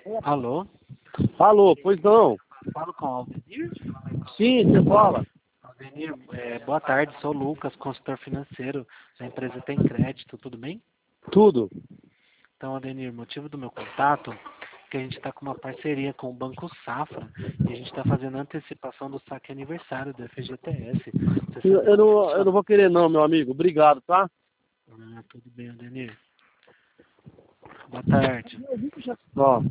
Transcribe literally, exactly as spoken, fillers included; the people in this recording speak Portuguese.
Alô? Alô, pois não? Falo com o Aldenir? Sim, você fala. Aldenir, é, boa tarde, sou o Lucas, consultor financeiro da empresa Tem Crédito, tudo bem? Tudo. Então, Aldenir, motivo do meu contato é que a gente está com uma parceria com o Banco Safra e a gente está fazendo a antecipação do saque aniversário do F G T S. Você Eu, sabe eu como não, eu funciona? não vou querer não, meu amigo. Obrigado, tá? Ah, tudo bem, Aldenir. Boa tarde. Ó.